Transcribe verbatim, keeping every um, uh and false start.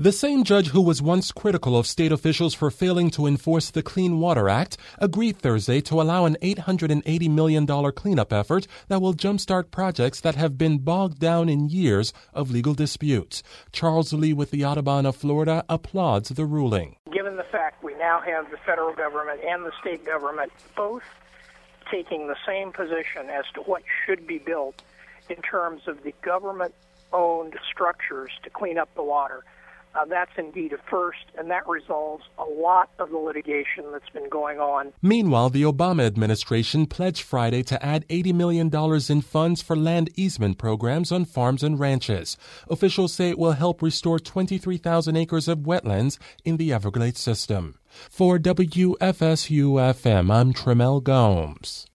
The same judge who was once critical of state officials for failing to enforce the Clean Water Act agreed Thursday to allow an eight hundred eighty million dollars cleanup effort that will jumpstart projects that have been bogged down in years of legal disputes. Charles Lee with the Audubon of Florida applauds the ruling. Given the fact we now have the federal government and the state government both taking the same position as to what should be built in terms of the government-owned structures to clean up the water, Uh, that's indeed a first, and that resolves a lot of the litigation that's been going on. Meanwhile, the Obama administration pledged Friday to add eighty million dollars in funds for land easement programs on farms and ranches. Officials say it will help restore twenty-three thousand acres of wetlands in the Everglades system. For W F S U F M, I'm Tremel Gomes.